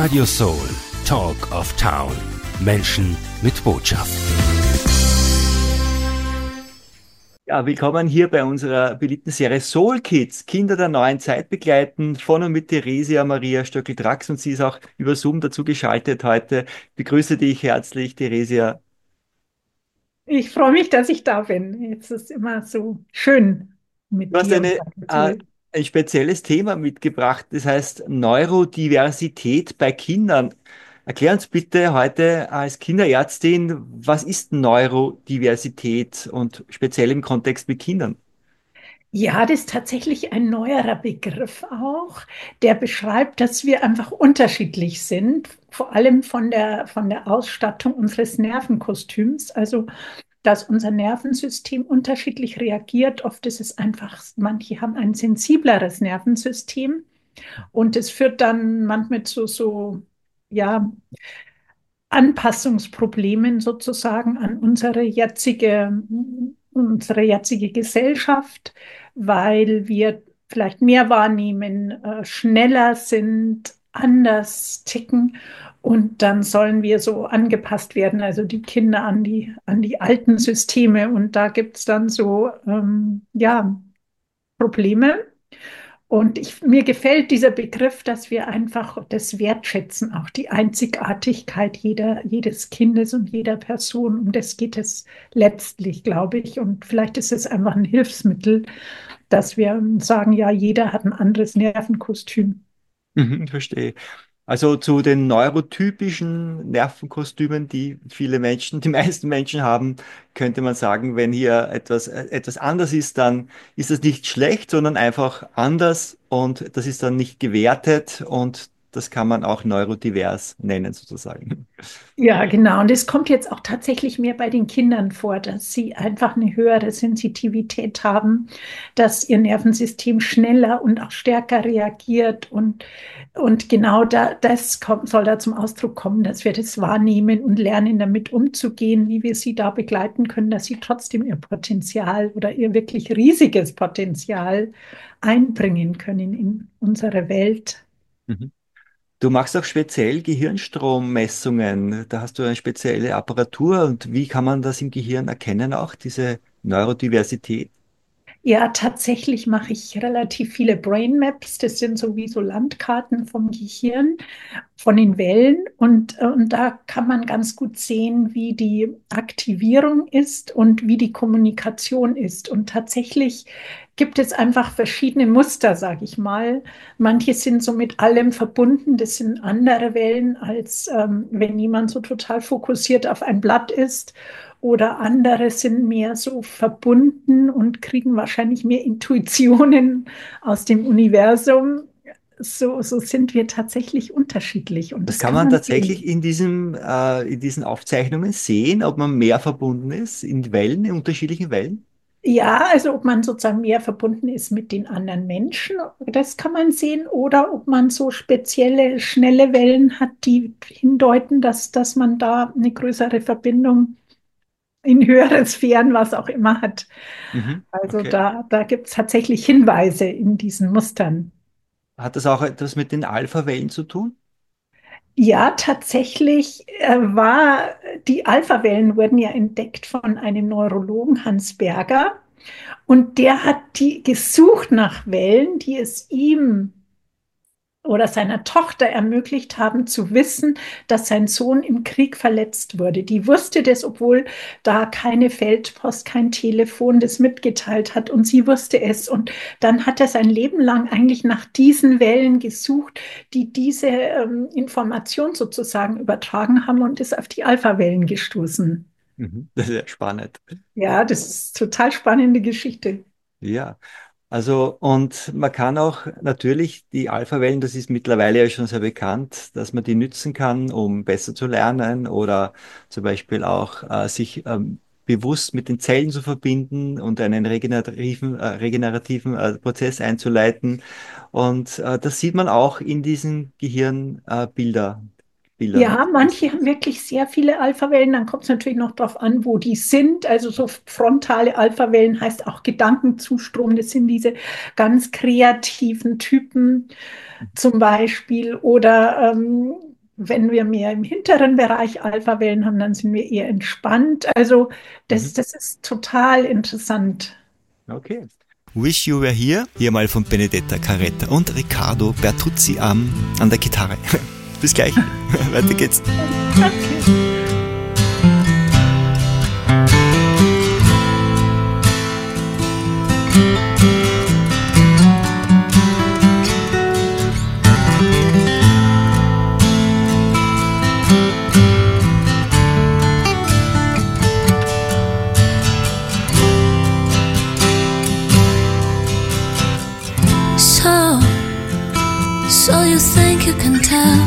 Radio Soul, Talk of Town. Menschen mit Botschaft. Ja, willkommen hier bei unserer beliebten Serie Soul Kids, Kinder der neuen Zeit begleiten, von und mit Theresia Maria Stöckl-Drax, und sie ist auch über Zoom dazu geschaltet heute. Ich begrüße dich herzlich, Theresia. Ich freue mich, dass ich da bin. Es ist immer so schön Du mit hast dir und deinem Tool. ein spezielles Thema mitgebracht, das heißt Neurodiversität bei Kindern. Erklär uns bitte heute als Kinderärztin, was ist Neurodiversität und speziell im Kontext mit Kindern? Ja, das ist tatsächlich ein neuerer Begriff auch, der beschreibt, dass wir einfach unterschiedlich sind, vor allem von der Ausstattung unseres Nervenkostüms. Also, dass unser Nervensystem unterschiedlich reagiert. Oft ist es einfach, manche haben ein sensibleres Nervensystem und es führt dann manchmal zu ja, Anpassungsproblemen sozusagen an unsere jetzige Gesellschaft, weil wir vielleicht mehr wahrnehmen, schneller sind, anders ticken und dann sollen wir so angepasst werden, also die Kinder an die alten Systeme und da gibt es dann so ja, Probleme. Und mir gefällt dieser Begriff, dass wir einfach das wertschätzen, auch die Einzigartigkeit jedes Kindes und jeder Person. Um das geht es letztlich, glaube ich. Und vielleicht ist es einfach ein Hilfsmittel, dass wir sagen, ja, jeder hat ein anderes Nervenkostüm. Ich verstehe. Also zu den neurotypischen Nervenkostümen, die viele Menschen, die meisten Menschen haben, könnte man sagen, wenn hier etwas anders ist, dann ist das nicht schlecht, sondern einfach anders, und das ist dann nicht gewertet, und das kann man auch neurodivers nennen sozusagen. Ja, genau. Und es kommt jetzt auch tatsächlich mehr bei den Kindern vor, dass sie einfach eine höhere Sensitivität haben, dass ihr Nervensystem schneller und auch stärker reagiert. Und genau soll da zum Ausdruck kommen, dass wir das wahrnehmen und lernen, damit umzugehen, wie wir sie da begleiten können, dass sie trotzdem ihr Potenzial oder ihr wirklich riesiges Potenzial einbringen können in unsere Welt. Mhm. Du machst auch speziell Gehirnstrommessungen. Da hast du eine spezielle Apparatur. Und wie kann man das im Gehirn erkennen, auch diese Neurodiversität? Ja, tatsächlich mache ich relativ viele Brain Maps. Das sind sowieso Landkarten vom Gehirn, von den Wellen. Und da kann man ganz gut sehen, wie die Aktivierung ist und wie die Kommunikation ist. Und tatsächlich gibt es einfach verschiedene Muster, sage ich mal. Manche sind so mit allem verbunden. Das sind andere Wellen, als wenn jemand so total fokussiert auf ein Blatt ist. Oder andere sind mehr so verbunden und kriegen wahrscheinlich mehr Intuitionen aus dem Universum. So sind wir tatsächlich unterschiedlich und Das das kann kann man man sehen. tatsächlich in diesen Aufzeichnungen sehen, ob man mehr verbunden ist in Wellen, in unterschiedlichen Wellen. Ja, also ob man sozusagen mehr verbunden ist mit den anderen Menschen, das kann man sehen, oder ob man so spezielle, schnelle Wellen hat, die hindeuten, dass man da eine größere Verbindung in höhere Sphären, was auch immer hat. Mhm. Also Okay. da gibt es tatsächlich Hinweise in diesen Mustern. Hat das auch etwas mit den Alpha-Wellen zu tun? Ja, tatsächlich die Alpha-Wellen wurden ja entdeckt von einem Neurologen, Hans Berger, und der hat die gesucht nach Wellen, die es ihm oder seiner Tochter ermöglicht haben zu wissen, dass sein Sohn im Krieg verletzt wurde. Die wusste das, obwohl da keine Feldpost, kein Telefon das mitgeteilt hat, und sie wusste es. Und dann hat er sein Leben lang eigentlich nach diesen Wellen gesucht, die diese Information sozusagen übertragen haben, und ist auf die Alpha-Wellen gestoßen. Mhm. Das ist ja spannend. Ja, das ist eine total spannende Geschichte. Ja. Also, und man kann auch natürlich die Alpha-Wellen, das ist mittlerweile ja schon sehr bekannt, dass man die nützen kann, um besser zu lernen, oder zum Beispiel auch sich bewusst mit den Zellen zu verbinden und einen regenerativen Prozess einzuleiten. Und das sieht man auch in diesen Bildern. Ja, manche haben wirklich sehr viele Alphawellen. Dann kommt es natürlich noch darauf an, wo die sind. Also so frontale Alphawellen heißt auch Gedankenzustrom. Das sind diese ganz kreativen Typen zum Beispiel. Oder wenn wir mehr im hinteren Bereich Alpha-Wellen haben, dann sind wir eher entspannt. Also Mhm. das ist total interessant. Okay. Wish You Were Here, hier mal von Benedetta Carretta und Riccardo Bertuzzi an der Gitarre. Bis gleich, weiter geht's. Danke. So you think you can tell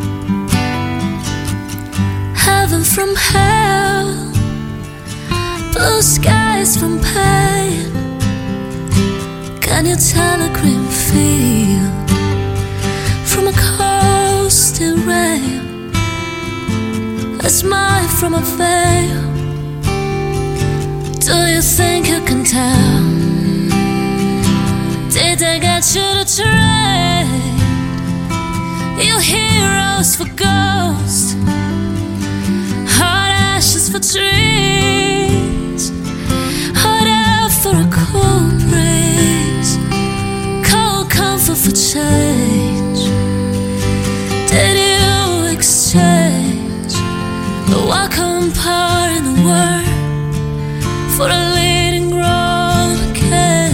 heaven from hell, blue skies from pain? Can you tell a green field from a coastal rail, a smile from a veil? Do you think you can tell? Did they get you to trade your heroes for ghosts, hot ashes for trees, hot air for a cool breeze, cold comfort for change? Did you exchange the welcome part in the world for a leading role in a cage?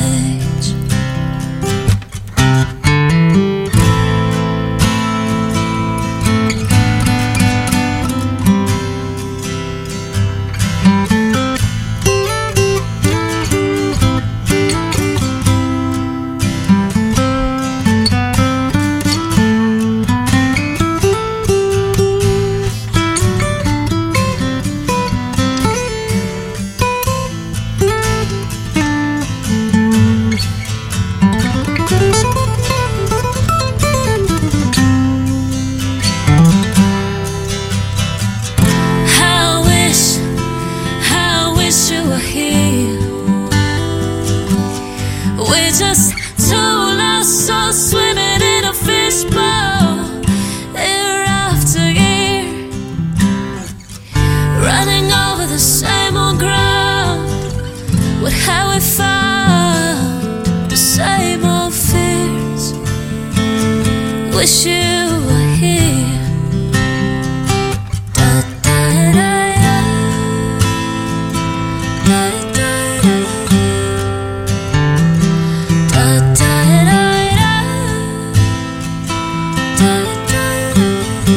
Wish you were here. Da, da, da, da. Da, da, da. Da, da, da, da. Da, da, da.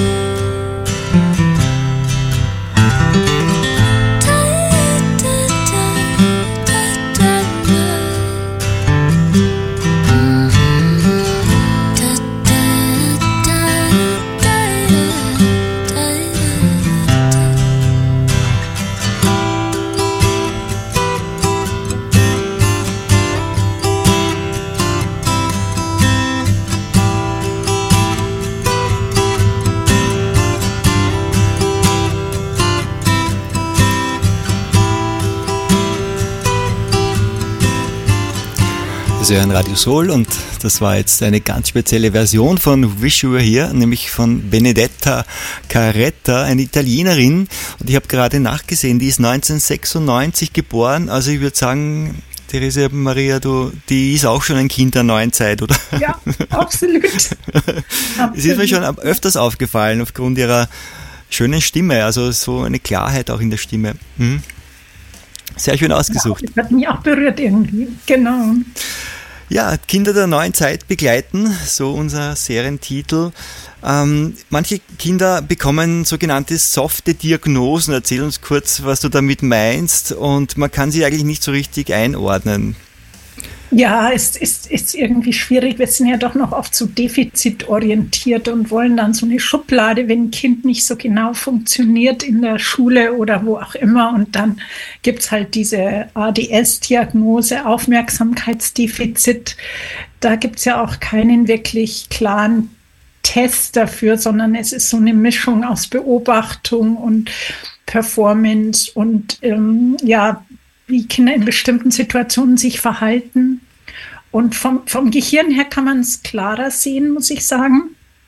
Sie hören Radio Soul und das war jetzt eine ganz spezielle Version von Wish You Were Here, nämlich von Benedetta Carretta, eine Italienerin. Und ich habe gerade nachgesehen, die ist 1996 geboren, also ich würde sagen, Theresia Maria, die ist auch schon ein Kind der neuen Zeit, oder? Ja, absolut. Es ist mir schon öfters aufgefallen, aufgrund ihrer schönen Stimme, also so eine Klarheit auch in der Stimme. Sehr schön ausgesucht. Ja, das hat mich auch berührt irgendwie, genau. Ja, Kinder der neuen Zeit begleiten, so unser Serientitel. Manche Kinder bekommen sogenannte softe Diagnosen. Erzähl uns kurz, was du damit meinst, und man kann sie eigentlich nicht so richtig einordnen. Ja, es ist irgendwie schwierig. Wir sind ja doch noch oft so defizitorientiert und wollen dann so eine Schublade, wenn ein Kind nicht so genau funktioniert in der Schule oder wo auch immer. Und dann gibt es halt diese ADS-Diagnose, Aufmerksamkeitsdefizit. Da gibt es ja auch keinen wirklich klaren Test dafür, sondern es ist so eine Mischung aus Beobachtung und Performance und wie Kinder in bestimmten Situationen sich verhalten. Und vom Gehirn her kann man es klarer sehen, muss ich sagen.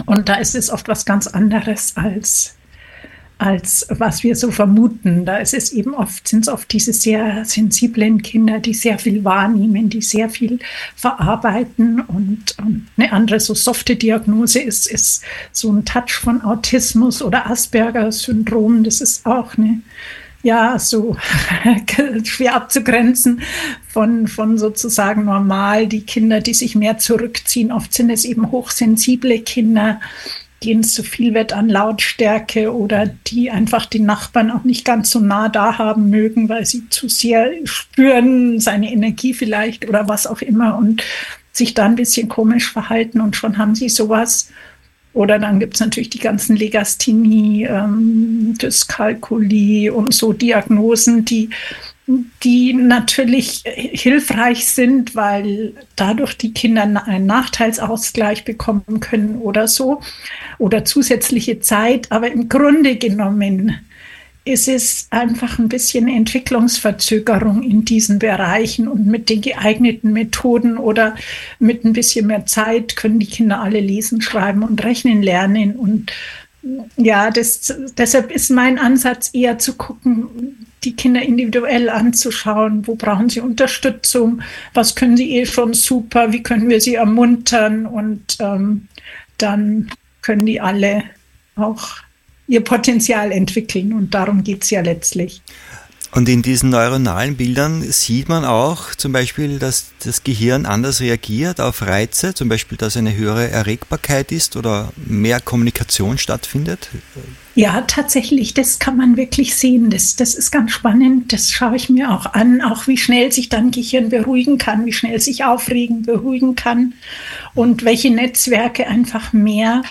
Und da ist es oft was ganz anderes als was wir so vermuten. Da ist es eben sind es oft diese sehr sensiblen Kinder, die sehr viel wahrnehmen, die sehr viel verarbeiten. Und eine andere so softe Diagnose ist so ein Touch von Autismus oder Asperger-Syndrom. Das ist auch so schwer abzugrenzen von sozusagen normal. Die Kinder, die sich mehr zurückziehen, oft sind es eben hochsensible Kinder, denen es zu viel wird an Lautstärke oder die einfach den Nachbarn auch nicht ganz so nah da haben mögen, weil sie zu sehr spüren, seine Energie vielleicht oder was auch immer und sich da ein bisschen komisch verhalten und schon haben sie sowas. Oder dann gibt es natürlich die ganzen Legasthenie, Dyskalkulie und so Diagnosen, die natürlich hilfreich sind, weil dadurch die Kinder einen Nachteilsausgleich bekommen können oder so oder zusätzliche Zeit. Aber im Grunde genommen ist es einfach ein bisschen Entwicklungsverzögerung in diesen Bereichen und mit den geeigneten Methoden oder mit ein bisschen mehr Zeit können die Kinder alle lesen, schreiben und rechnen lernen. Und ja, deshalb ist mein Ansatz eher zu gucken, die Kinder individuell anzuschauen. Wo brauchen sie Unterstützung? Was können sie schon super? Wie können wir sie ermuntern? Und dann können die alle auch ihr Potenzial entwickeln. Und darum geht es ja letztlich. Und in diesen neuronalen Bildern sieht man auch zum Beispiel, dass das Gehirn anders reagiert auf Reize, zum Beispiel, dass eine höhere Erregbarkeit ist oder mehr Kommunikation stattfindet. Ja, tatsächlich, das kann man wirklich sehen. Das ist ganz spannend. Das schaue ich mir auch an, auch wie schnell sich dann Gehirn beruhigen kann, wie schnell sich aufregen, beruhigen kann und welche Netzwerke einfach mehr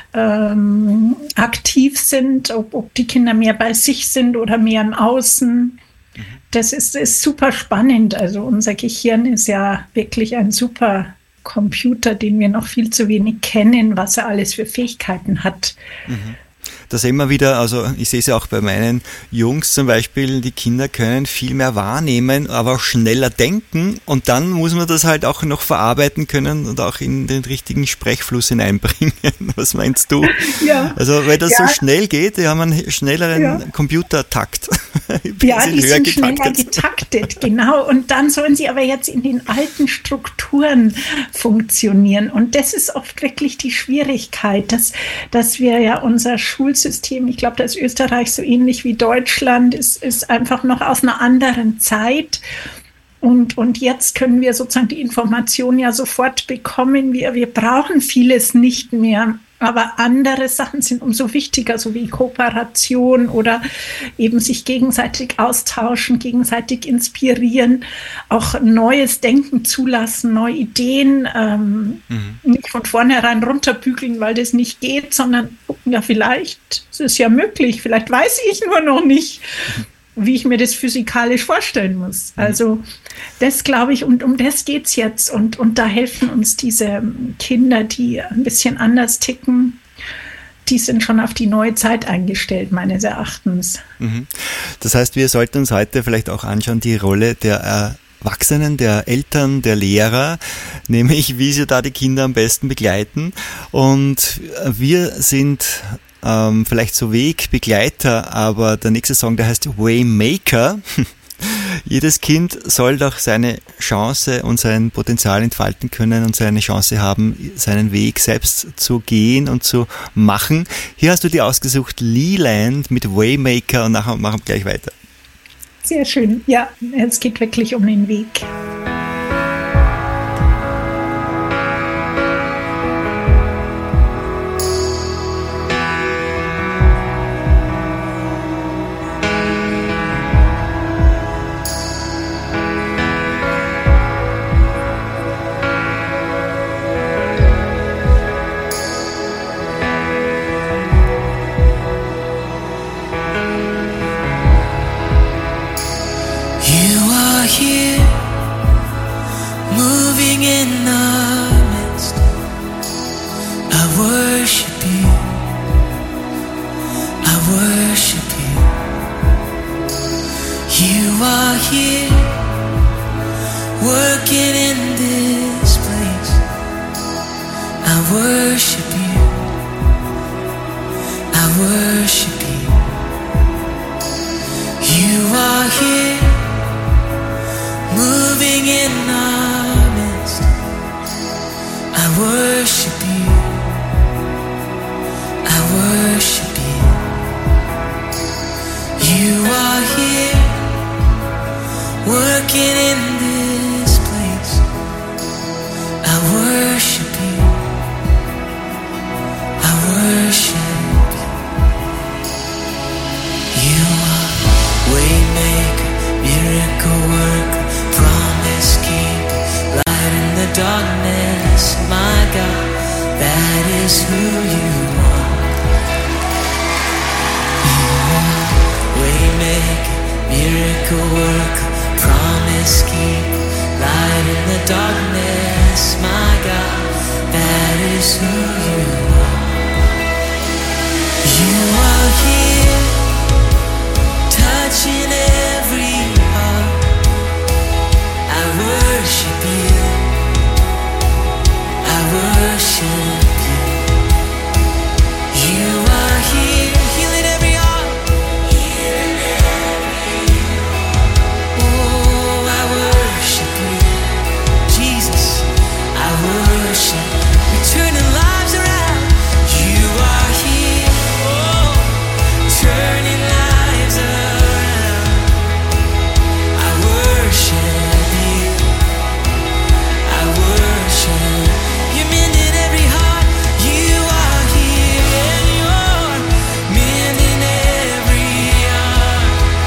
aktiv sind, ob die Kinder mehr bei sich sind oder mehr im Außen. Das ist super spannend. Also unser Gehirn ist ja wirklich ein super Computer, den wir noch viel zu wenig kennen, was er alles für Fähigkeiten hat. Mhm. Das immer wieder, also ich sehe es ja auch bei meinen Jungs zum Beispiel, die Kinder können viel mehr wahrnehmen, aber auch schneller denken und dann muss man das halt auch noch verarbeiten können und auch in den richtigen Sprechfluss hineinbringen. Was meinst du? Ja. Also weil das so schnell geht, die haben einen schnelleren Computertakt. Ja, die sind schneller getaktet, genau. Und dann sollen sie aber jetzt in den alten Strukturen funktionieren. Und das ist oft wirklich die Schwierigkeit, dass wir ja unser Schulsystem, ich glaube, da ist Österreich so ähnlich wie Deutschland, ist einfach noch aus einer anderen Zeit. Und jetzt können wir sozusagen die Information ja sofort bekommen. Wir brauchen vieles nicht mehr. Aber andere Sachen sind umso wichtiger, so wie Kooperation oder eben sich gegenseitig austauschen, gegenseitig inspirieren, auch neues Denken zulassen, neue Ideen, nicht von vornherein runterbügeln, weil das nicht geht, sondern gucken, ja, vielleicht ist es ja möglich, vielleicht weiß ich nur noch nicht, wie ich mir das physikalisch vorstellen muss. Also das glaube ich, und um das geht es jetzt. Und da helfen uns diese Kinder, die ein bisschen anders ticken, die sind schon auf die neue Zeit eingestellt, meines Erachtens. Das heißt, wir sollten uns heute vielleicht auch anschauen, die Rolle der Erwachsenen, der Eltern, der Lehrer, nämlich wie sie da die Kinder am besten begleiten. Und wir sind vielleicht so Wegbegleiter, aber der nächste Song, der heißt Waymaker. Jedes Kind soll doch seine Chance und sein Potenzial entfalten können und seine Chance haben, seinen Weg selbst zu gehen und zu machen. Hier hast du dir ausgesucht Leland mit Waymaker und nachher machen wir gleich weiter. Sehr schön. Ja, es geht wirklich um den Weg. worship you. worship you. You are here, moving in our midst. I worship you. I worship you. You are here, working in this place. I worship you. I worship you. You are waymaker, miracle worker, promise keeper, light in the darkness. My God, that is who you are. You are waymaker, miracle worker, promise keeper, light in the darkness. My God, that is who you are. You are here, touching every heart. I worship you. I worship you. You are here, healing every heart. Oh, I worship you, Jesus. I worship, you're turning lives around. You are here, oh, turning lives around. I worship you. I worship. You're mending every heart. You are here, and you're mending every heart.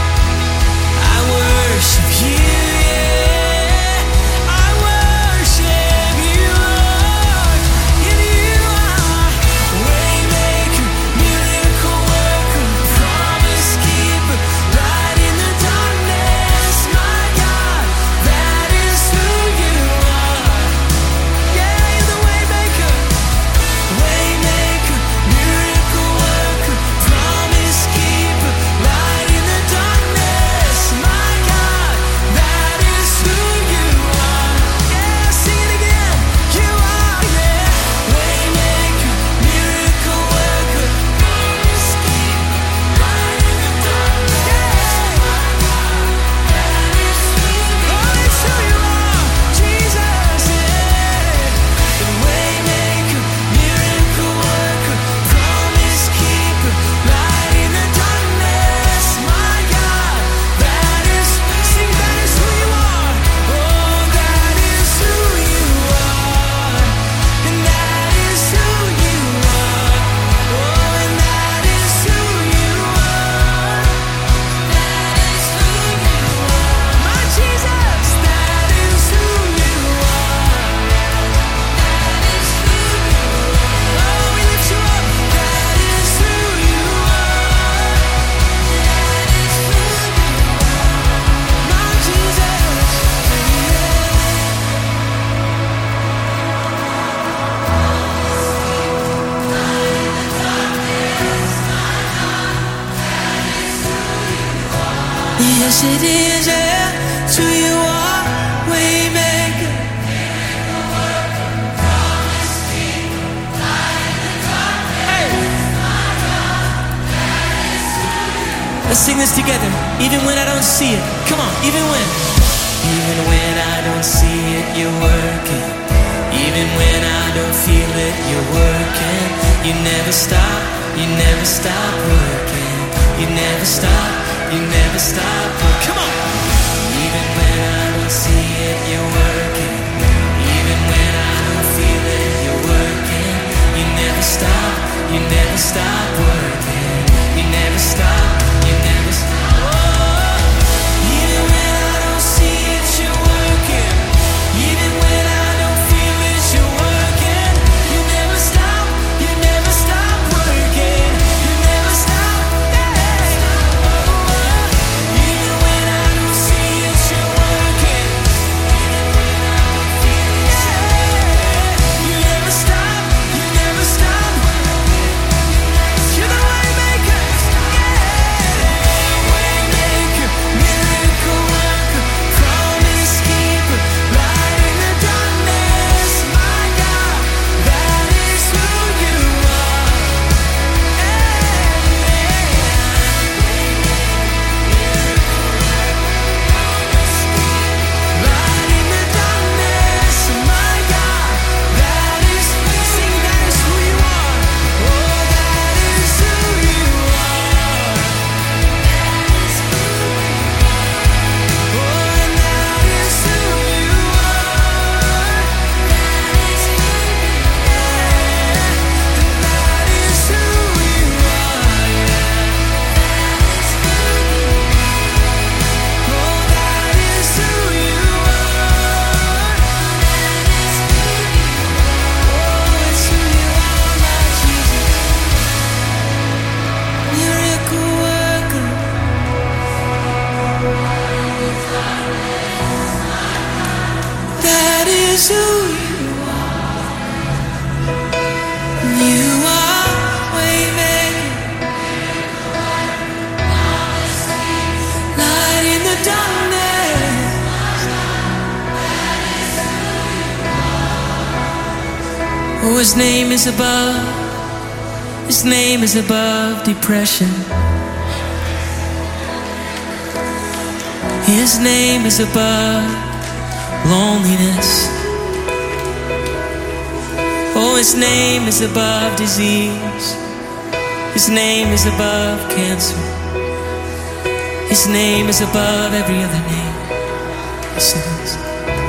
I worship you, yeah. I worship you, Lord. And you are waymaker, miracle worker, promise keeper, light in the darkness. My God, that is who you are. Yeah, you're the waymaker, waymaker, miracle worker, promise keeper, light in the darkness. My God, that is who you are. Yeah, sing it again. You are, yeah, waymaker, miracle worker, promise keeper, light in the darkness. My God, that is who you are. Oh, it's who you are, Jesus, yeah. The waymaker, miracle worker, promise keeper, light in the darkness. My God, that is, sing, that is who you are. Oh, that is who you are. And that is who you are. Oh, and that is who you are. That is who you are. My Jesus, that is who you are. That is who you are. Oh, we lift you up. That is who you are. That is who you are. My Jesus, yes it is, yeah. It's who you are, waymaker. Let's sing this together. Even when I don't see it. Come on, even when I don't see it, you're working. Even when I don't feel it, you're working. You never stop working. You never stop working. Come on. Even when I don't see it, you're working. Even when I don't feel it, you're working. You never stop working. You never stop. Oh, even when I don't see it, you're working. Even when I don't feel it, you're working. You never stop working. You never stop, yeah. Oh, even when I don't see it, you're working. Yeah. You never stop. Oh, his name is above. His name is above depression. His name is above loneliness. Oh, his name is above disease. His name is above cancer. His name is above every other name. Listen to this.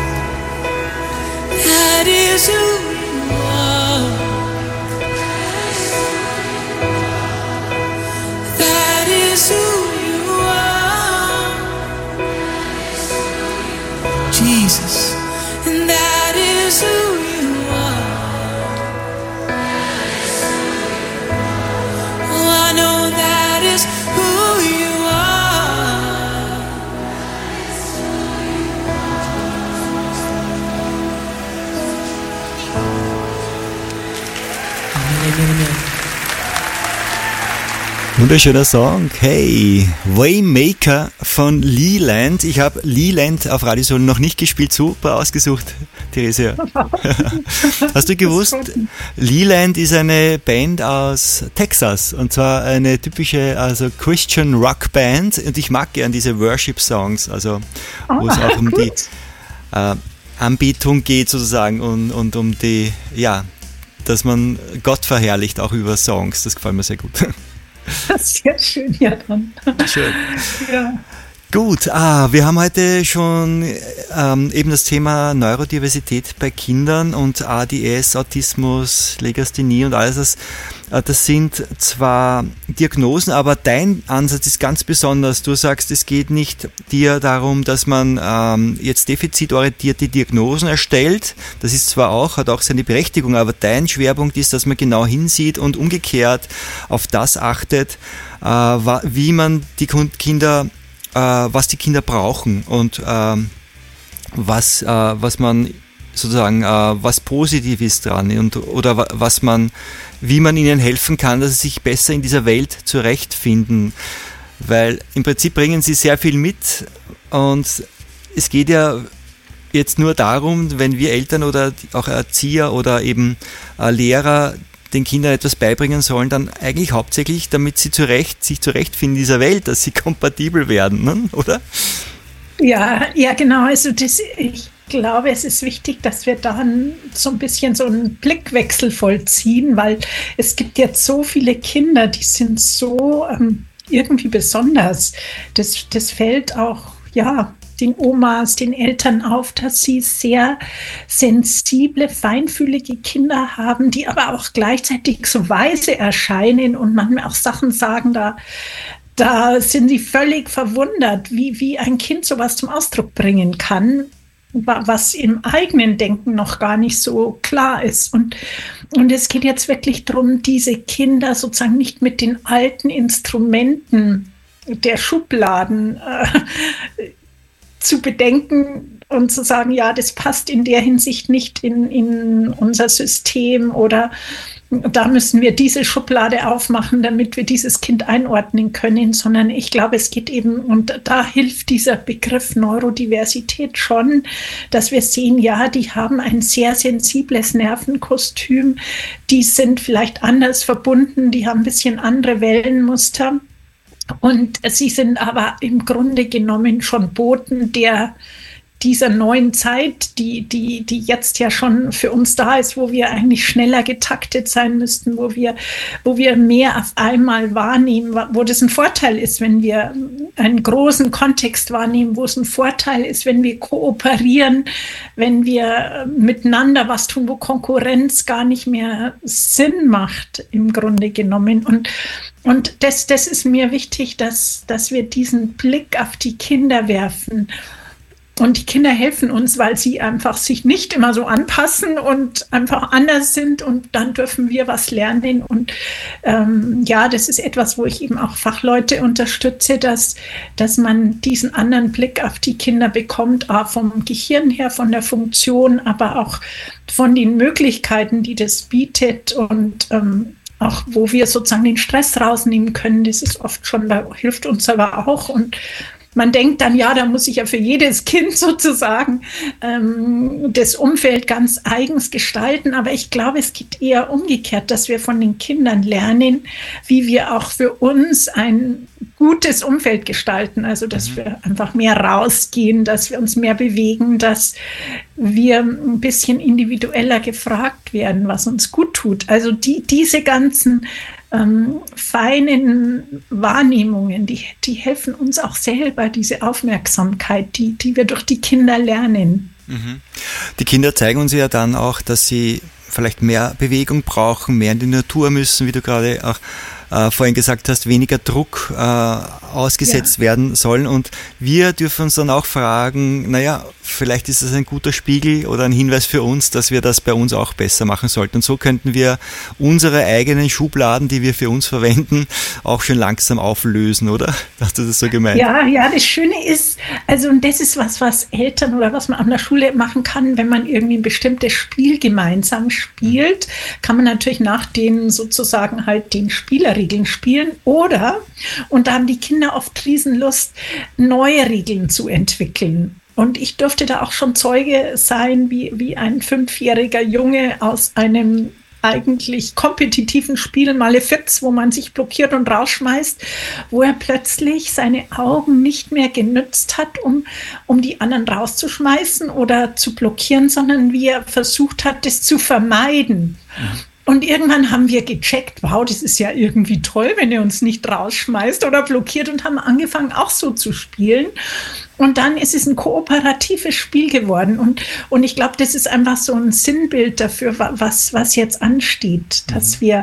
That is who you are. That is who you are. Jesus. And that is who you are. Oh, I know that is who you are. Amen, amen, amen. Wunderschöner Song. Hey, Waymaker von Leland. Ich habe Leland auf Radiosoul noch nicht gespielt. Super ausgesucht, Theresia. Hast du gewusst, Leland ist eine Band aus Texas und zwar eine typische Christian Rock Band und ich mag gern diese Worship Songs, also wo es auch um die Anbetung geht sozusagen und um die, ja, dass man Gott verherrlicht auch über Songs. Das gefällt mir sehr gut. Sehr schön, ja dann. Schön. Ja. Gut, wir haben heute schon eben das Thema Neurodiversität bei Kindern und ADS, Autismus, Legasthenie und alles das. Das sind zwar Diagnosen, aber dein Ansatz ist ganz besonders. Du sagst, es geht nicht dir darum, dass man jetzt defizitorientierte Diagnosen erstellt. Das ist zwar auch, hat auch seine Berechtigung, aber dein Schwerpunkt ist, dass man genau hinsieht und umgekehrt auf das achtet, wie man die Kinder was die Kinder brauchen und was man sozusagen was positiv ist dran und oder wie man ihnen helfen kann, dass sie sich besser in dieser Welt zurechtfinden, weil im Prinzip bringen sie sehr viel mit und es geht ja jetzt nur darum, wenn wir Eltern oder auch Erzieher oder eben Lehrer den Kindern etwas beibringen sollen, dann eigentlich hauptsächlich, damit sie sich zurechtfinden in dieser Welt, dass sie kompatibel werden, ne? Oder? Ja, genau. Also ich glaube, es ist wichtig, dass wir dann so ein bisschen so einen Blickwechsel vollziehen, weil es gibt jetzt so viele Kinder, die sind so irgendwie besonders. Das fällt auch, ja, den Omas, den Eltern auf, dass sie sehr sensible, feinfühlige Kinder haben, die aber auch gleichzeitig so weise erscheinen und manchmal auch Sachen sagen, da sind sie völlig verwundert, wie ein Kind sowas zum Ausdruck bringen kann, was im eigenen Denken noch gar nicht so klar ist. Und es geht jetzt wirklich darum, diese Kinder sozusagen nicht mit den alten Instrumenten der Schubladen zu bedenken und zu sagen, ja, das passt in der Hinsicht nicht in unser System oder da müssen wir diese Schublade aufmachen, damit wir dieses Kind einordnen können, sondern ich glaube, es geht eben, und da hilft dieser Begriff Neurodiversität schon, dass wir sehen, ja, die haben ein sehr sensibles Nervenkostüm, die sind vielleicht anders verbunden, die haben ein bisschen andere Wellenmuster. Und sie sind aber im Grunde genommen schon Boten dieser neuen Zeit, die jetzt ja schon für uns da ist, wo wir eigentlich schneller getaktet sein müssten, wo wir mehr auf einmal wahrnehmen, wo das ein Vorteil ist, wenn wir einen großen Kontext wahrnehmen, wo es ein Vorteil ist, wenn wir kooperieren, wenn wir miteinander was tun, wo Konkurrenz gar nicht mehr Sinn macht, im Grunde genommen. Und das ist mir wichtig, dass wir diesen Blick auf die Kinder werfen. Und die Kinder helfen uns, weil sie einfach sich nicht immer so anpassen und einfach anders sind und dann dürfen wir was lernen. Und ja, das ist etwas, wo ich eben auch Fachleute unterstütze, dass man diesen anderen Blick auf die Kinder bekommt, auch vom Gehirn her, von der Funktion, aber auch von den Möglichkeiten, die das bietet und auch wo wir sozusagen den Stress rausnehmen können. Das ist oft schon, da hilft uns aber auch. Und man denkt dann, ja, da muss ich ja für jedes Kind sozusagen das Umfeld ganz eigens gestalten. Aber ich glaube, es geht eher umgekehrt, dass wir von den Kindern lernen, wie wir auch für uns ein gutes Umfeld gestalten. Also, dass wir einfach mehr rausgehen, dass wir uns mehr bewegen, dass wir ein bisschen individueller gefragt werden, was uns gut tut. Also diese ganzen feinen Wahrnehmungen, die helfen uns auch selber, diese Aufmerksamkeit, die wir durch die Kinder lernen. Die Kinder zeigen uns ja dann auch, dass sie vielleicht mehr Bewegung brauchen, mehr in die Natur müssen, wie du gerade auch vorhin gesagt hast, weniger Druck ausgesetzt werden sollen. Und wir dürfen uns dann auch fragen, naja, vielleicht ist das ein guter Spiegel oder ein Hinweis für uns, dass wir das bei uns auch besser machen sollten. Und so könnten wir unsere eigenen Schubladen, die wir für uns verwenden, auch schon langsam auflösen, oder? Hast du das so gemeint? Ja, das Schöne ist, also und das ist was Eltern oder was man an der Schule machen kann, wenn man irgendwie ein bestimmtes Spiel gemeinsam spielt, kann man natürlich nach den sozusagen halt den Spielerregeln spielen oder, und da haben die Kinder oft Riesenlust, neue Regeln zu entwickeln. Und ich durfte da auch schon Zeuge sein, wie ein 5-jähriger Junge aus einem eigentlich kompetitiven Spiel Malefiz, wo man sich blockiert und rausschmeißt, wo er plötzlich seine Augen nicht mehr genutzt hat, um die anderen rauszuschmeißen oder zu blockieren, sondern wie er versucht hat, das zu vermeiden. Und irgendwann haben wir gecheckt, wow, das ist ja irgendwie toll, wenn er uns nicht rausschmeißt oder blockiert, und haben angefangen, auch so zu spielen. Und dann ist es ein kooperatives Spiel geworden. Und ich glaube, das ist einfach so ein Sinnbild dafür, was jetzt ansteht, dass wir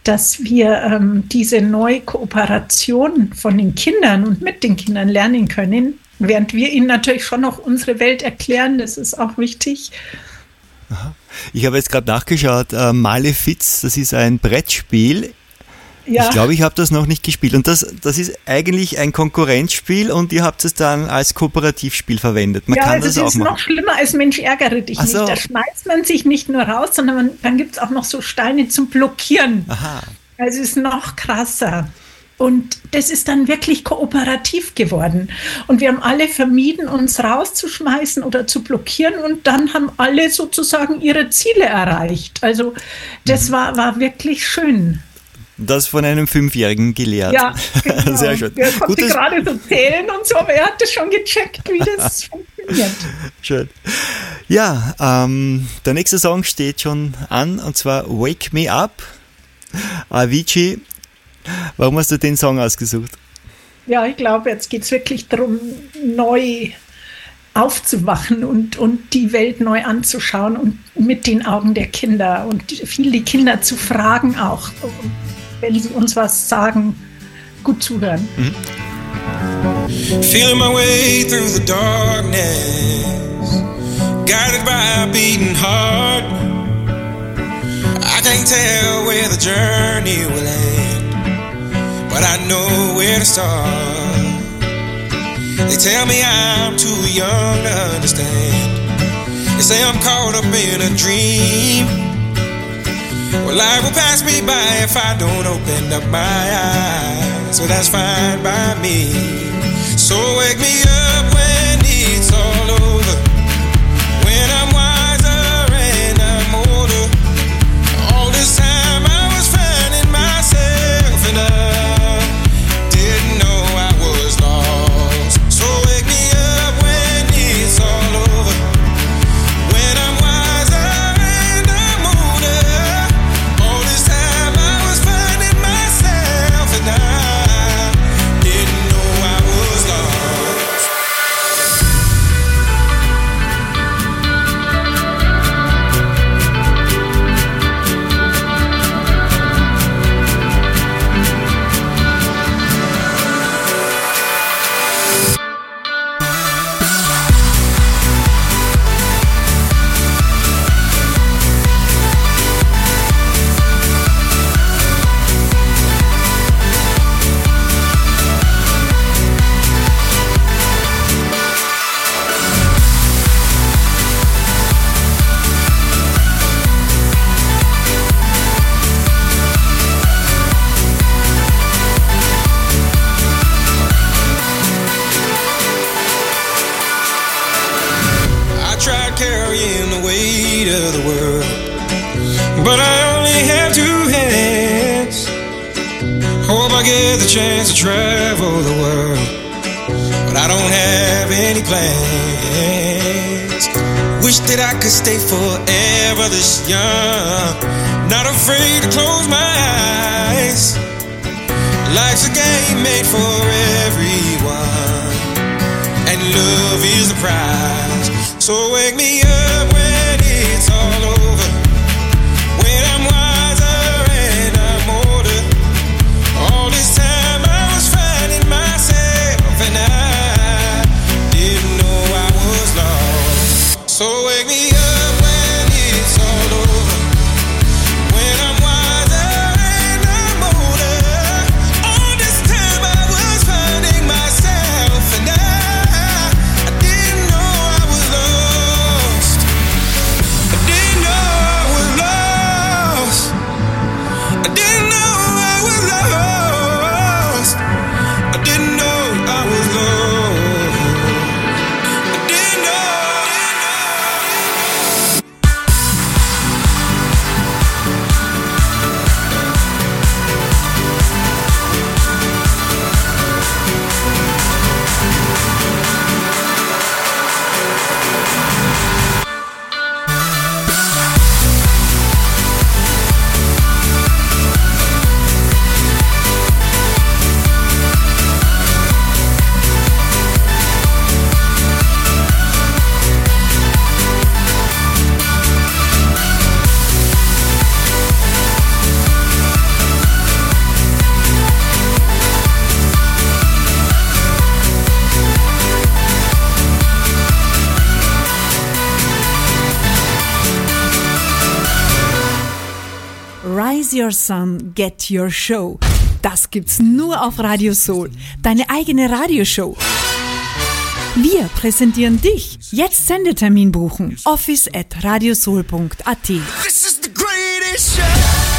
diese neue Kooperation von den Kindern und mit den Kindern lernen können, während wir ihnen natürlich schon noch unsere Welt erklären. Das ist auch wichtig. Aha. Ich habe jetzt gerade nachgeschaut, Malefiz, das ist ein Brettspiel. Ja. Ich glaube, ich habe das noch nicht gespielt. Und das ist eigentlich ein Konkurrenzspiel und ihr habt es dann als Kooperativspiel verwendet. Man kann das auch machen. Ja, es ist noch schlimmer als Mensch ärgere dich nicht. Da schmeißt man sich nicht nur raus, sondern dann gibt es auch noch so Steine zum Blockieren. Aha. Also es ist noch krasser. Und das ist dann wirklich kooperativ geworden. Und wir haben alle vermieden, uns rauszuschmeißen oder zu blockieren. Und dann haben alle sozusagen ihre Ziele erreicht. Also das war wirklich schön. Das von einem 5-Jährigen gelehrt. Ja, genau. Sehr schön. Er konnte gerade so zählen und so, aber er hat das schon gecheckt, wie das funktioniert. Schön. Ja, der nächste Song steht schon an, und zwar Wake Me Up, Avicii. Warum hast du den Song ausgesucht? Ja, ich glaube, jetzt geht es wirklich darum, neu aufzuwachen und die Welt neu anzuschauen und mit den Augen der Kinder und viel die Kinder zu fragen auch, wenn sie uns was sagen, gut zuhören. Feeling my way through the darkness, guided by a beating heart. I can't tell where the journey will end, but I know where to start. They tell me I'm too young to understand. They say I'm caught up in a dream. Well, life will pass me by if I don't open up my eyes. So that's fine by me. So wake me up when it's all over, when I'm wiser and I'm older. All this time I was finding myself and I didn't know I was lost. So wake me up when it's all over, when I'm wiser and I'm older. All this time I was finding myself and I didn't know I was lost. but I only have two hands. Hope I get the chance to travel the world, but I don't have any plans. Wish that I could stay forever this young, not afraid to close my eyes. Life's a game made for everyone, and love is the prize. So wake me up when it's all over, when I'm wiser and I'm older. All this time I was finding myself, and I didn't know I was lost. So wake me up when it's all over, when I'm wiser and I'm older. All this time I was finding myself, and I didn't know I was lost. I didn't know I was lost. I didn't know I was lost. I didn't know I was lost. I didn't know. Rise Your Sun, Get Your Show. Das gibt's nur auf Radio Soul. Deine eigene Radioshow. Wir präsentieren dich. Jetzt Sendetermin buchen. office@radiosoul.at. This is the greatest show.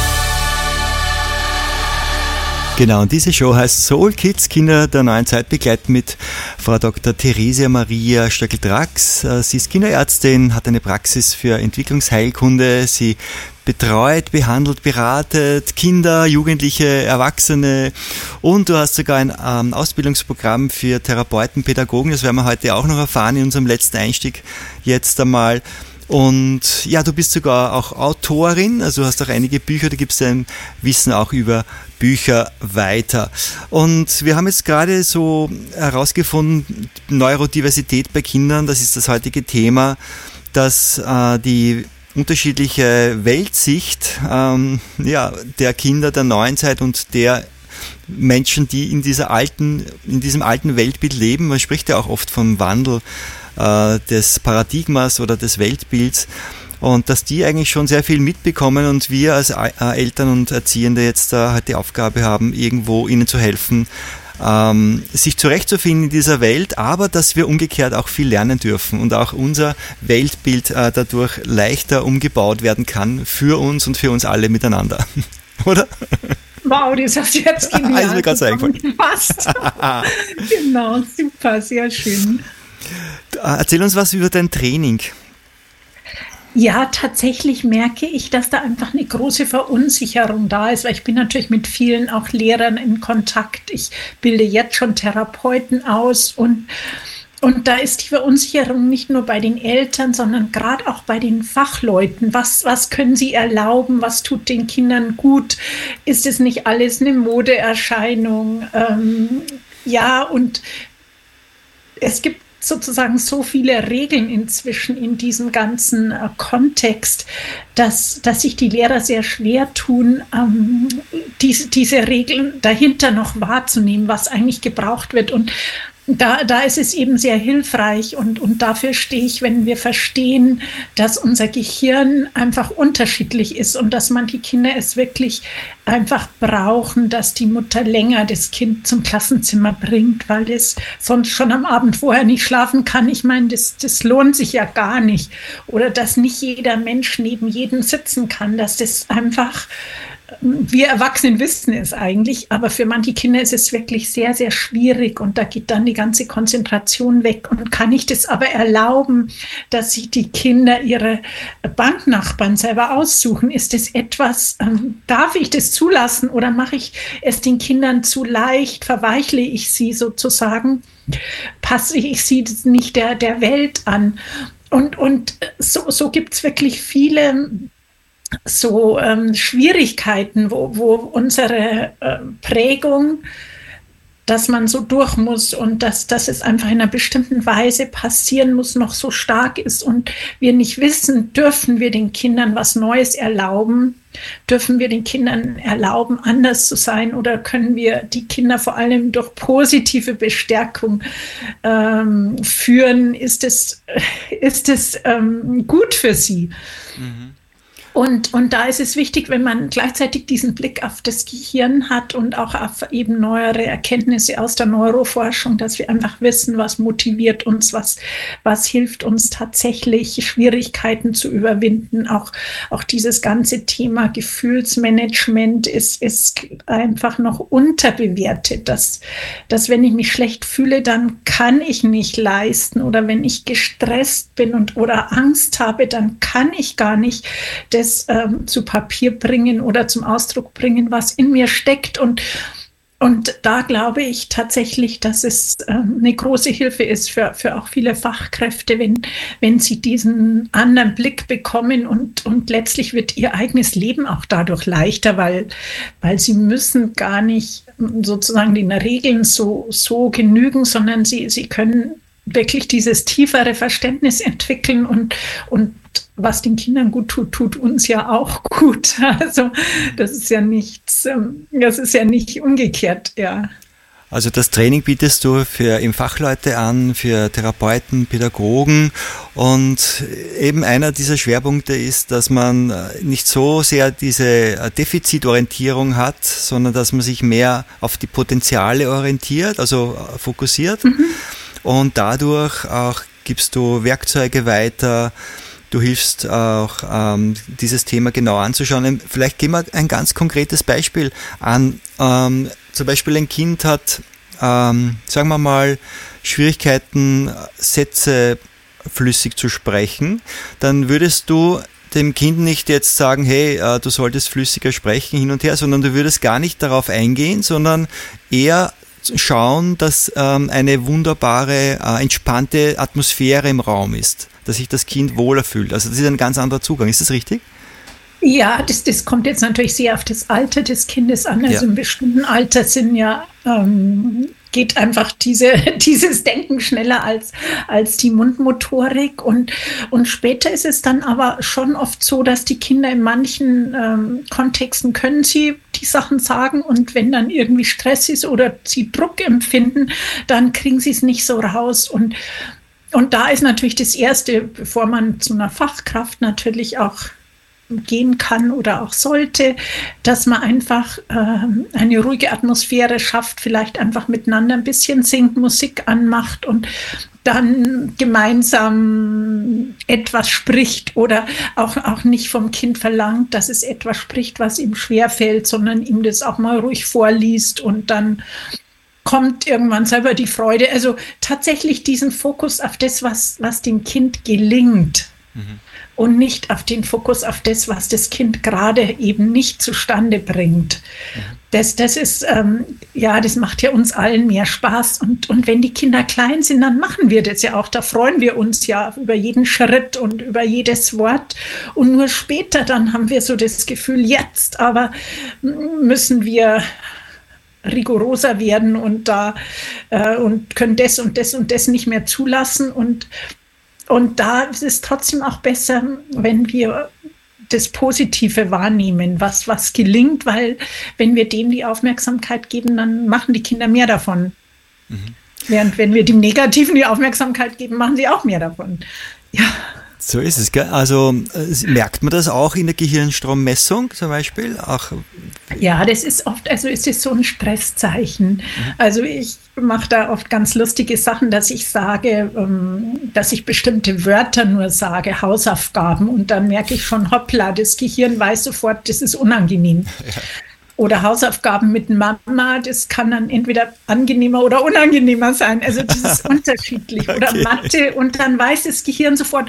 Genau, und diese Show heißt Soul Kids, Kinder der neuen Zeit, begleiten mit Frau Dr. Theresia Maria Stöckel-Drax. Sie ist Kinderärztin, hat eine Praxis für Entwicklungsheilkunde. Sie betreut, behandelt, beratet Kinder, Jugendliche, Erwachsene, und du hast sogar ein Ausbildungsprogramm für Therapeuten, Pädagogen. Das werden wir heute auch noch erfahren in unserem letzten Einstieg jetzt einmal. Und ja, du bist sogar auch Autorin, also du hast auch einige Bücher, du gibst dein Wissen auch über Bücher weiter. Und wir haben jetzt gerade so herausgefunden, Neurodiversität bei Kindern, das ist das heutige Thema, dass die unterschiedliche Weltsicht der Kinder der neuen Zeit und der Menschen, die in diesem alten Weltbild leben, man spricht ja auch oft vom Wandel des Paradigmas oder des Weltbilds, und dass die eigentlich schon sehr viel mitbekommen und wir als Eltern und Erziehende jetzt halt die Aufgabe haben, irgendwo ihnen zu helfen, sich zurechtzufinden in dieser Welt, aber dass wir umgekehrt auch viel lernen dürfen und auch unser Weltbild dadurch leichter umgebaut werden kann für uns und für uns alle miteinander. Oder? Wow, das hast du jetzt genial ist mir gerade so eingefallen. zusammengefasst. Genau, super, sehr schön. Erzähl uns was über dein Training. Ja, tatsächlich merke ich, dass da einfach eine große Verunsicherung da ist, weil ich bin natürlich mit vielen auch Lehrern in Kontakt. Ich bilde jetzt schon Therapeuten aus, und da ist die Verunsicherung nicht nur bei den Eltern, sondern gerade auch bei den Fachleuten. Was können sie erlauben? Was tut den Kindern gut? Ist es nicht alles eine Modeerscheinung? Und es gibt sozusagen so viele Regeln inzwischen in diesem ganzen Kontext, dass sich die Lehrer sehr schwer tun, diese Regeln dahinter noch wahrzunehmen, was eigentlich gebraucht wird. Und da ist es eben sehr hilfreich, und dafür stehe ich, wenn wir verstehen, dass unser Gehirn einfach unterschiedlich ist und dass manche Kinder es wirklich einfach brauchen, dass die Mutter länger das Kind zum Klassenzimmer bringt, weil es sonst schon am Abend vorher nicht schlafen kann. Ich meine, das lohnt sich ja gar nicht. Oder dass nicht jeder Mensch neben jedem sitzen kann, dass das einfach wir Erwachsenen wissen es eigentlich, aber für manche Kinder ist es wirklich sehr, sehr schwierig und da geht dann die ganze Konzentration weg. Und kann ich das aber erlauben, dass sich die Kinder ihre Banknachbarn selber aussuchen? Ist das etwas, darf ich das zulassen oder mache ich es den Kindern zu leicht? Verweichle ich sie sozusagen? Passe ich sie nicht der Welt an? Und so gibt es wirklich viele so Schwierigkeiten, wo unsere Prägung, dass man so durch muss und dass es einfach in einer bestimmten Weise passieren muss, noch so stark ist und wir nicht wissen, dürfen wir den Kindern was Neues erlauben? Dürfen wir den Kindern erlauben, anders zu sein oder können wir die Kinder vor allem durch positive Bestärkung führen? Ist es gut für sie? Mhm. Und da ist es wichtig, wenn man gleichzeitig diesen Blick auf das Gehirn hat und auch auf eben neuere Erkenntnisse aus der Neuroforschung, dass wir einfach wissen, was motiviert uns, was hilft uns tatsächlich, Schwierigkeiten zu überwinden. Auch dieses ganze Thema Gefühlsmanagement ist einfach noch unterbewertet, dass wenn ich mich schlecht fühle, dann kann ich nicht leisten oder wenn ich gestresst bin oder Angst habe, dann kann ich gar nicht zu Papier bringen oder zum Ausdruck bringen, was in mir steckt. Und da glaube ich tatsächlich, dass es eine große Hilfe ist für auch viele Fachkräfte, wenn sie diesen anderen Blick bekommen und letztlich wird ihr eigenes Leben auch dadurch leichter, weil sie müssen gar nicht sozusagen den Regeln so genügen, sondern sie können wirklich dieses tiefere Verständnis entwickeln und was den Kindern gut tut uns ja auch gut. Also das ist ja nicht umgekehrt, ja. Also das Training bietest du für eben Fachleute an, für Therapeuten, Pädagogen und eben einer dieser Schwerpunkte ist, dass man nicht so sehr diese Defizitorientierung hat, sondern dass man sich mehr auf die Potenziale orientiert, also fokussiert und dadurch auch gibst du Werkzeuge weiter. Du hilfst auch, dieses Thema genau anzuschauen. Vielleicht gehen wir ein ganz konkretes Beispiel an. Zum Beispiel ein Kind hat, sagen wir mal, Schwierigkeiten, Sätze flüssig zu sprechen. Dann würdest du dem Kind nicht jetzt sagen, hey, du solltest flüssiger sprechen hin und her, sondern du würdest gar nicht darauf eingehen, sondern eher schauen, dass eine wunderbare, entspannte Atmosphäre im Raum ist, dass sich das Kind wohler fühlt. Also das ist ein ganz anderer Zugang. Ist das richtig? Ja, das kommt jetzt natürlich sehr auf das Alter des Kindes an. Also im bestimmten Alter geht einfach dieses Denken schneller als die Mundmotorik. Und später ist es dann aber schon oft so, dass die Kinder in manchen Kontexten können sie die Sachen sagen und wenn dann irgendwie Stress ist oder sie Druck empfinden, dann kriegen sie es nicht so raus. Und da ist natürlich das Erste, bevor man zu einer Fachkraft natürlich auch gehen kann oder auch sollte, dass man einfach eine ruhige Atmosphäre schafft, vielleicht einfach miteinander ein bisschen singt, Musik anmacht und dann gemeinsam etwas spricht oder auch nicht vom Kind verlangt, dass es etwas spricht, was ihm schwerfällt, sondern ihm das auch mal ruhig vorliest und dann kommt irgendwann selber die Freude. Also tatsächlich diesen Fokus auf das, was dem Kind gelingt. Und nicht auf den Fokus auf das, was das Kind gerade eben nicht zustande bringt. Das ist, das macht ja uns allen mehr Spaß. Und wenn die Kinder klein sind, dann machen wir das ja auch. Da freuen wir uns ja über jeden Schritt und über jedes Wort. Und nur später dann haben wir so das Gefühl, jetzt aber müssen wir rigoroser werden und können das und das und das nicht mehr zulassen. Und da ist es trotzdem auch besser, wenn wir das Positive wahrnehmen, was gelingt, weil wenn wir dem die Aufmerksamkeit geben, dann machen die Kinder mehr davon. Während wenn wir dem Negativen die Aufmerksamkeit geben, machen sie auch mehr davon. Ja. So ist es, gell? Also merkt man das auch in der Gehirnstrommessung zum Beispiel? Auch Ja, das ist oft, also es ist so ein Stresszeichen. Also ich mache da oft ganz lustige Sachen, dass ich sage, dass ich bestimmte Wörter nur sage, Hausaufgaben, und dann merke ich schon, hoppla, das Gehirn weiß sofort, das ist unangenehm. Ja. Oder Hausaufgaben mit Mama, das kann dann entweder angenehmer oder unangenehmer sein. Also das ist unterschiedlich. Okay. Oder Mathe, und dann weiß das Gehirn sofort,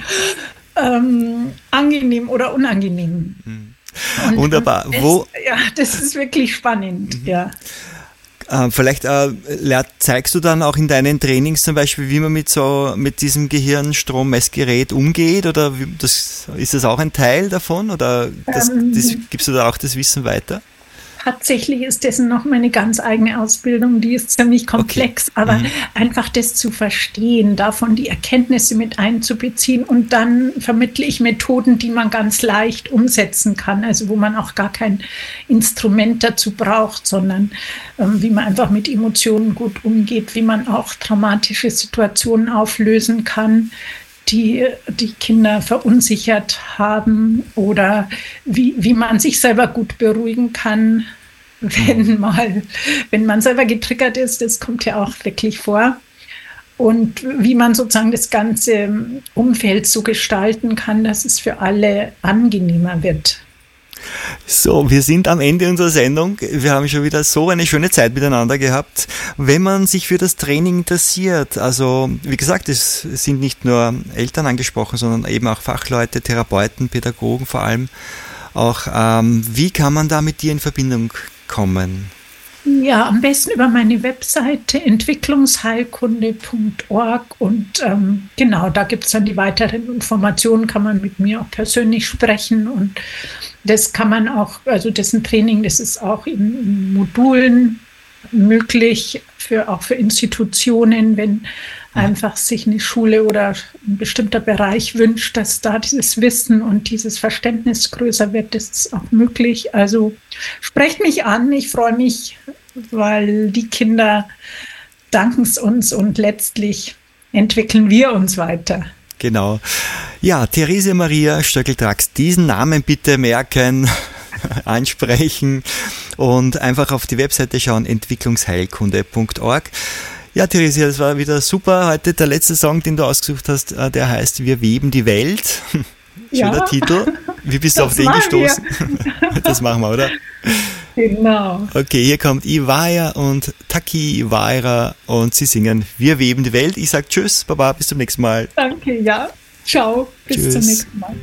angenehm oder unangenehm. Und, wunderbar. Das ist wirklich spannend, ja. Vielleicht zeigst du dann auch in deinen Trainings zum Beispiel, wie man mit diesem Gehirnstrommessgerät umgeht, oder ist das auch ein Teil davon, oder gibst du da auch das Wissen weiter? Tatsächlich ist dessen noch meine ganz eigene Ausbildung, die ist ziemlich komplex, aber einfach das zu verstehen, davon die Erkenntnisse mit einzubeziehen, und dann vermittle ich Methoden, die man ganz leicht umsetzen kann, also wo man auch gar kein Instrument dazu braucht, sondern wie man einfach mit Emotionen gut umgeht, wie man auch traumatische Situationen auflösen kann, die Kinder verunsichert haben, oder wie man sich selber gut beruhigen kann, wenn man selber getriggert ist, das kommt ja auch wirklich vor. Und wie man sozusagen das ganze Umfeld so gestalten kann, dass es für alle angenehmer wird. So, wir sind am Ende unserer Sendung. Wir haben schon wieder so eine schöne Zeit miteinander gehabt. Wenn man sich für das Training interessiert, also wie gesagt, es sind nicht nur Eltern angesprochen, sondern eben auch Fachleute, Therapeuten, Pädagogen vor allem. Auch wie kann man da mit dir in Verbindung kommen? Ja, am besten über meine Webseite entwicklungsheilkunde.org, und genau, da gibt es dann die weiteren Informationen, kann man mit mir auch persönlich sprechen, und das kann man auch, also das ist ein Training, das ist auch in Modulen möglich, auch für Institutionen, wenn einfach sich eine Schule oder ein bestimmter Bereich wünscht, dass da dieses Wissen und dieses Verständnis größer wird, das ist auch möglich. Also sprecht mich an, ich freue mich, weil die Kinder danken es uns, und letztlich entwickeln wir uns weiter. Genau. Ja, Therese Maria Stöckel-Drax, diesen Namen bitte merken, ansprechen und einfach auf die Webseite schauen, entwicklungsheilkunde.org. Ja, Therese, das war wieder super. Heute der letzte Song, den du ausgesucht hast, der heißt Wir weben die Welt. Schöner Titel. Wie bist du auf den gestoßen? Das machen wir, oder? Genau. Okay, hier kommt Iwaya und Taki Iwaira, und sie singen Wir weben die Welt. Ich sage Tschüss, Baba, bis zum nächsten Mal. Danke, ja. Ciao, bis Tschüss. zum nächsten Mal.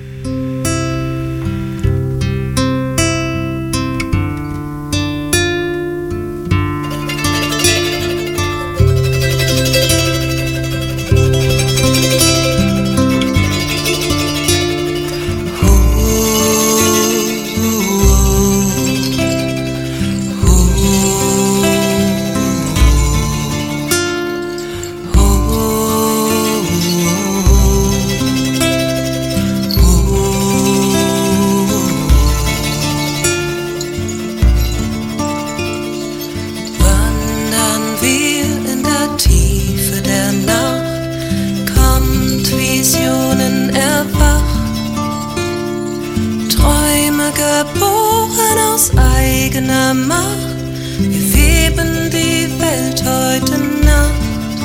Geboren aus eigener Macht, wir weben die Welt heute Nacht.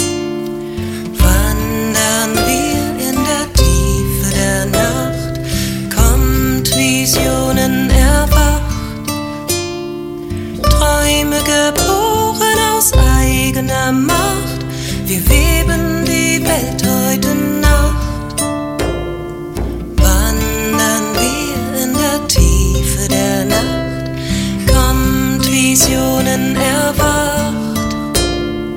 Wandern wir in der Tiefe der Nacht, kommt Visionen erwacht. Träume geboren aus eigener Macht, wir weben die Welt heute Nacht. Tiefe der Nacht kommt Visionen erwacht.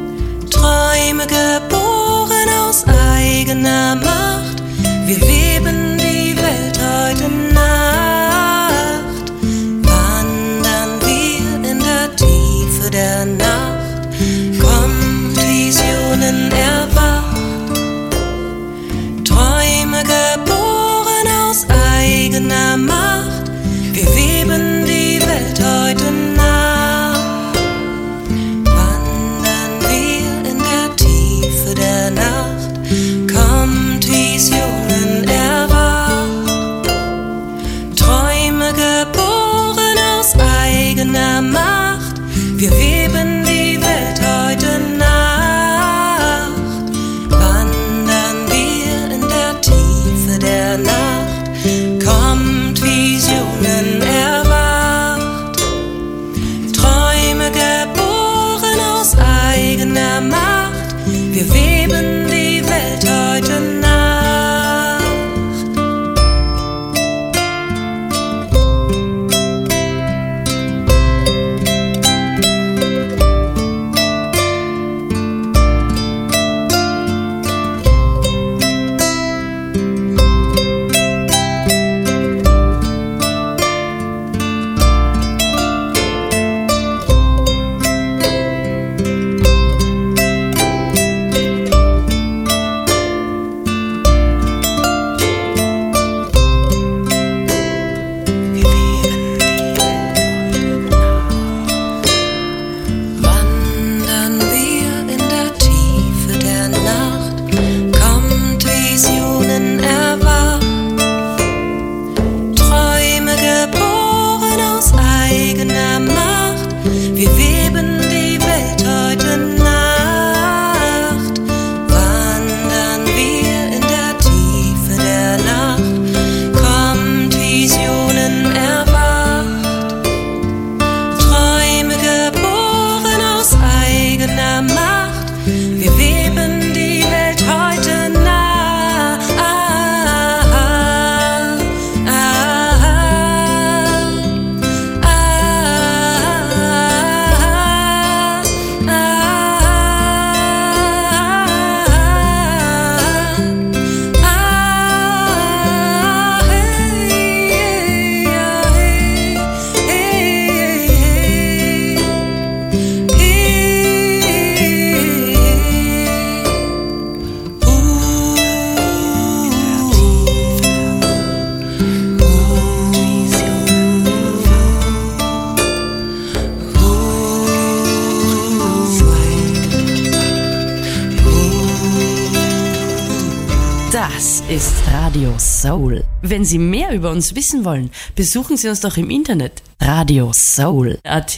Das ist Radio Soul. Wenn Sie mehr über uns wissen wollen, besuchen Sie uns doch im Internet radiosoul.at.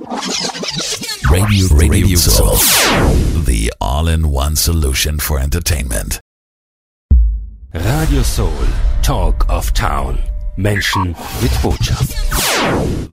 Radio Soul. The all-in-one solution for entertainment. Radio Soul, Talk of Town. Menschen mit Botschaft.